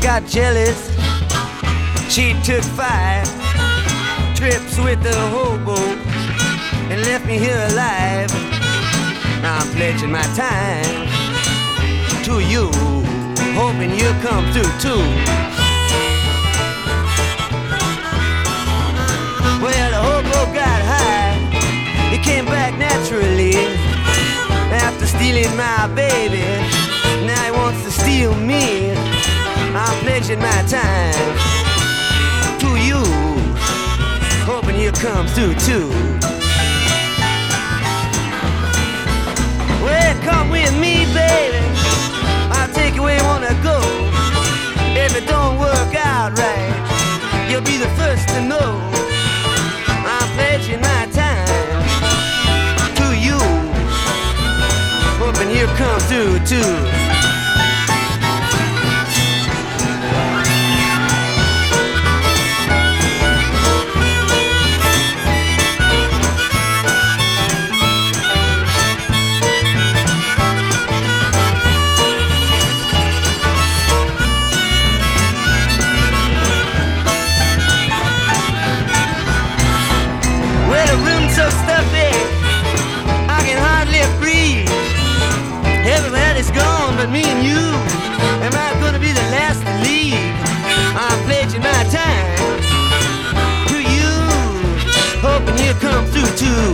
got jealous. She took 5 trips with the hobo and left me here alive. Now I'm pledging my time to you, hoping you'll come through too. Well, the hobo got high, he came back naturally after stealing my baby. Now he wants to steal me. I'm pledging my time to you, hoping you'll come through too. Well, come with me, baby, I'll take you where you wanna go. If it don't work out right, you'll be the first to know. I'm pledging my time to you, hoping you'll come through too. So stuffy, I can hardly breathe. Everybody's gone but me and you. Am I gonna be the last to leave? I'm pledging my time to you, hoping you'll come through too.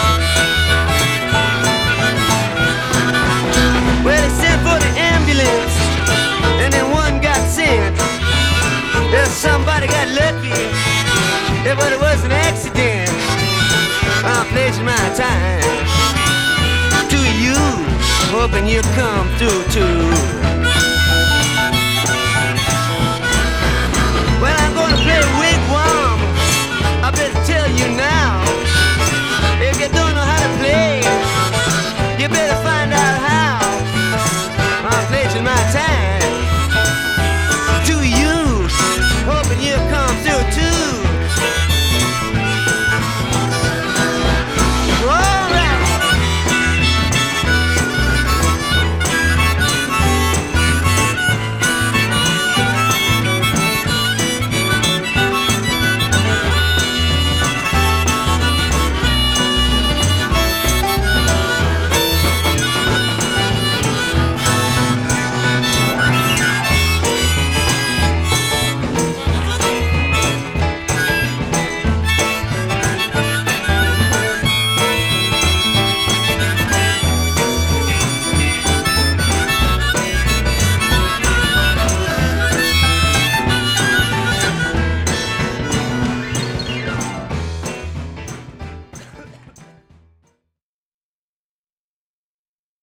Well, they sent for the ambulance, and then one got sent. Well, somebody got lucky, yeah, but it was an accident. I'm pledging my time to you, hoping you'll come through too.